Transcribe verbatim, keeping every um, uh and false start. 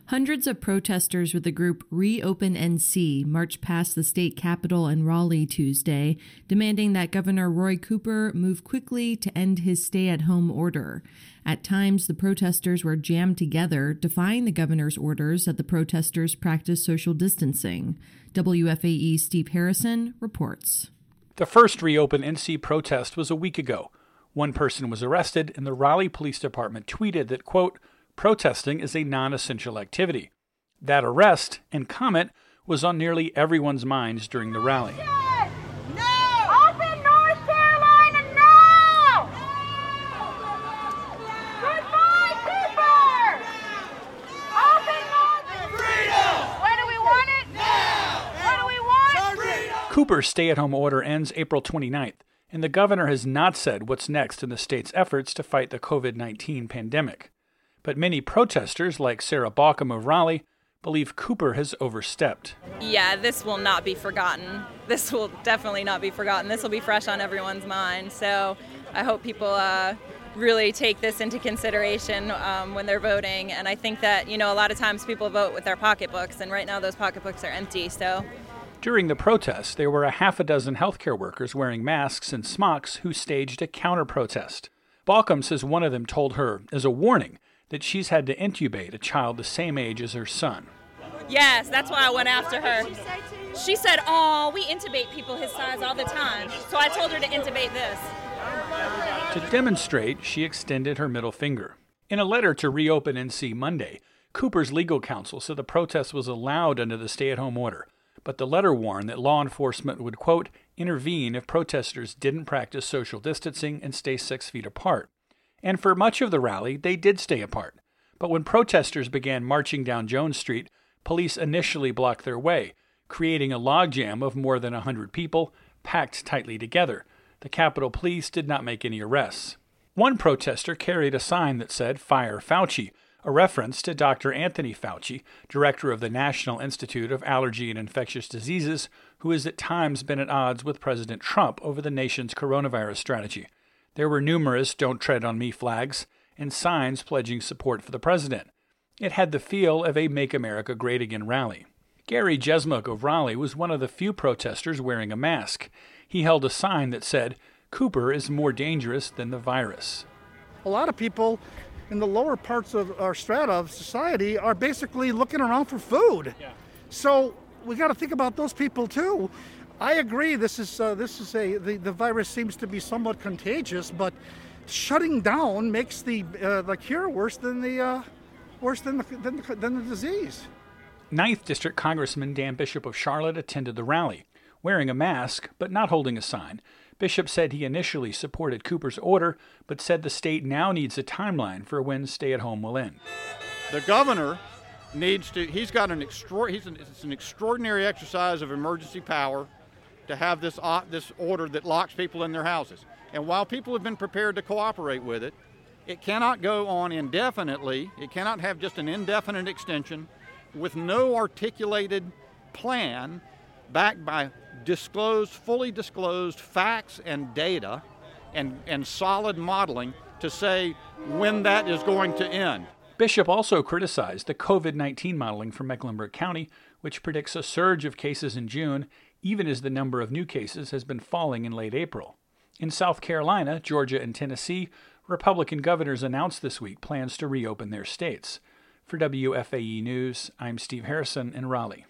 Hundreds of protesters with the group Reopen N C marched past the state capitol in Raleigh Tuesday, demanding that Governor Roy Cooper move quickly to end his stay-at-home order. At times, the protesters were jammed together, defying the governor's orders that the protesters practice social distancing. W F A E's Steve Harrison reports. The first Reopen N C protest was a week ago. One person was arrested, and the Raleigh Police Department tweeted that, quote, protesting is a non-essential activity. That arrest and comment was on nearly everyone's minds during the rally. No! Open North Carolina now! Goodbye, Cooper! Open North! Freedom! When do we want it? Now! What do we want? Freedom! Cooper's stay-at-home order ends April twenty-ninth, and the governor has not said what's next in the state's efforts to fight the covid nineteen pandemic. But many protesters, like Sarah Balkum of Raleigh, believe Cooper has overstepped. Yeah, this will not be forgotten. This will definitely not be forgotten. This will be fresh on everyone's mind. So I hope people uh, really take this into consideration um, when they're voting. And I think that, you know, a lot of times people vote with their pocketbooks, and right now those pocketbooks are empty. So during the protests, there were a half a dozen healthcare workers wearing masks and smocks who staged a counter-protest. Balkum says one of them told her, as a warning, that she's had to intubate a child the same age as her son. Yes, that's why I went after her. She said, oh, we intubate people his size all the time. So I told her to intubate this. To demonstrate, she extended her middle finger. In a letter to Reopen N C Monday, Cooper's legal counsel said the protest was allowed under the stay-at-home order, but the letter warned that law enforcement would, quote, intervene if protesters didn't practice social distancing and stay six feet apart. And for much of the rally, they did stay apart. But when protesters began marching down Jones Street, police initially blocked their way, creating a logjam of more than one hundred people, packed tightly together. The Capitol Police did not make any arrests. One protester carried a sign that said, Fire Fauci, a reference to Doctor Anthony Fauci, director of the National Institute of Allergy and Infectious Diseases, who has at times been at odds with President Trump over the nation's coronavirus strategy. There were numerous Don't Tread on Me flags and signs pledging support for the president. It had the feel of a Make America Great Again rally. Gary Jesmuk of Raleigh was one of the few protesters wearing a mask. He held a sign that said, Cooper is more dangerous than the virus. A lot of people in the lower parts of our strata of society are basically looking around for food. Yeah. So we got to think about those people too. I agree. This is uh, this is a the, the virus seems to be somewhat contagious, but shutting down makes the uh, the cure worse than the uh, worse than the, than the than the disease. ninth District Congressman Dan Bishop of Charlotte attended the rally, wearing a mask but not holding a sign. Bishop said he initially supported Cooper's order, but said the state now needs a timeline for when stay-at-home will end. The governor needs to. He's got an extra. He's an, it's an extraordinary exercise of emergency power to have this uh, this order that locks people in their houses. And while people have been prepared to cooperate with it, it cannot go on indefinitely. It cannot have just an indefinite extension with no articulated plan backed by disclosed, fully disclosed facts and data and, and solid modeling to say when that is going to end. Bishop also criticized the covid nineteen modeling for Mecklenburg County, which predicts a surge of cases in June, even as the number of new cases has been falling in late April. In South Carolina, Georgia, and Tennessee, Republican governors announced this week plans to reopen their states. For W F A E News, I'm Steve Harrison in Raleigh.